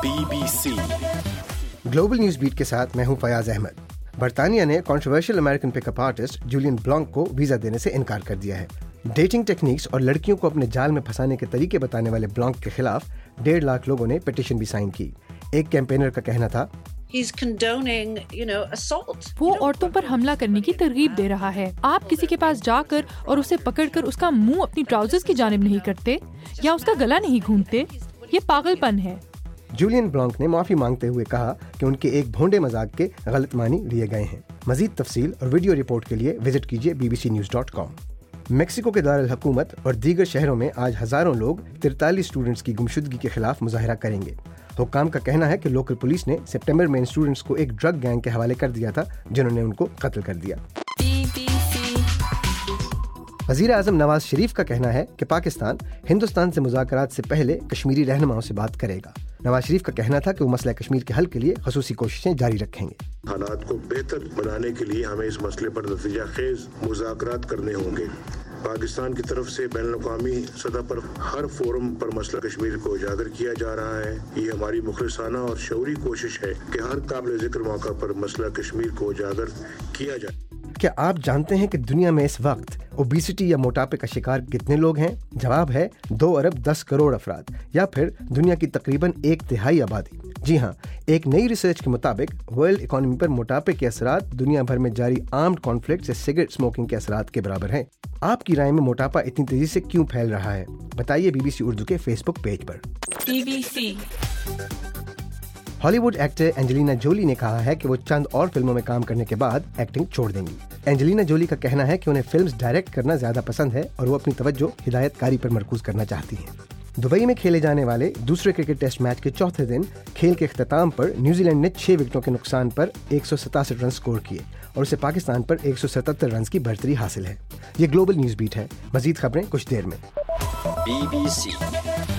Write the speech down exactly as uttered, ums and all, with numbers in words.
Be B C global news beat کے ساتھ میں ہوں فیاض احمد۔ برطانیہ نے controversial American pick up artist Julien Blanc کو ویزا دینے سے انکار کر دیا ہے۔ ڈیٹنگ ٹیکنیکس اور لڑکیوں کو اپنے جال میں پھنسانے کے طریقے بتانے والے بلانک کے خلاف ڈیڑھ لاکھ لوگوں نے پٹیشن بھی سائن کی۔ ایک کیمپینر کا کہنا تھا وہ عورتوں پر حملہ کرنے کی ترغیب دے رہا ہے۔ آپ کسی کے پاس جا کر اور اسے پکڑ کر اس کا منہ اپنی ٹراؤزرز کی جانب نہیں کرتے یا اس کا گلا نہیں گھونٹتے، یہ پاگل پن ہے۔ جولین بلانک نے معافی مانگتے ہوئے کہا کہ ان کے ایک بھونڈے مذاق کے غلط معنی لیے گئے ہیں۔ مزید تفصیل اور ویڈیو رپورٹ کے لیے وزٹ کیجیے B B C news dot com. Mexico کے دارالحکومت اور دیگر شہروں میں آج ہزاروں لوگ ترتالیس اسٹوڈنٹس کی گمشدگی کے خلاف مظاہرہ کریں گے۔ حکام کا کہنا ہے کہ لوکل پولیس نے سپٹمبر میں ان اسٹوڈنٹس کو ایک ڈرگ گینگ کے حوالے کر دیا تھا جنہوں نے ان کو قتل کر دیا۔ وزیر اعظم نواز شریف کا کہنا ہے کہ پاکستان ہندوستان سے مذاکرات سے پہلے کشمیری رہنماؤں سے بات کرے گا۔ نواز شریف کا کہنا تھا کہ وہ مسئلہ کشمیر کے حل کے لیے خصوصی کوششیں جاری رکھیں گے۔ حالات کو بہتر بنانے کے لیے ہمیں اس مسئلے پر نتیجہ خیز مذاکرات کرنے ہوں گے۔ پاکستان کی طرف سے بین الاقوامی سطح پر ہر فورم پر مسئلہ کشمیر کو اجاگر کیا جا رہا ہے۔ یہ ہماری مخلصانہ اور شعوری کوشش ہے کہ ہر قابل ذکر موقع پر مسئلہ کشمیر کو اجاگر کیا جائے۔ کیا آپ جانتے ہیں کہ دنیا میں اس وقت اوبیسٹی یا موٹاپے کا شکار کتنے لوگ ہیں؟ جواب ہے دو ارب دس کروڑ افراد، یا پھر دنیا کی تقریباً ایک تہائی آبادی۔ جی ہاں، ایک نئی ریسرچ کے مطابق ورلڈ اکانومی پر موٹاپے کے اثرات دنیا بھر میں جاری آرمڈ کانفلکٹ یا سگریٹ اسموکنگ کے اثرات کے برابر ہیں۔ آپ کی رائے میں موٹاپا اتنی تیزی سے کیوں پھیل رہا ہے؟ بتائیے بی بی سی اردو کے فیس بک پیج پر۔ B B C Hollywood actor Angelina Jolie نے کہا ہے کہ وہ چند اور فلموں میں کام کرنے کے بعد ایکٹنگ چھوڑ دیں گی۔ اینجلینا جولی کا کہنا ہے کہ انہیں فلمز ڈائریکٹ کرنا زیادہ پسند ہے اور وہ اپنی توجہ ہدایت کاری پر مرکوز کرنا چاہتی ہیں۔ دبئی میں کھیلے جانے والے دوسرے کرکٹ ٹیسٹ میچ کے چوتھے دن کھیل کے اختتام پر نیوزی لینڈ نے چھ وکٹوں کے نقصان پر ایک سو ستاسٹھ رن سکور کیے اور اسے پاکستان پر ایک سو ستہتر رنز کی برتری حاصل ہے۔ یہ گلوبل نیوز بیٹ ہے۔ مزید خبریں کچھ دیر میں۔ Be B C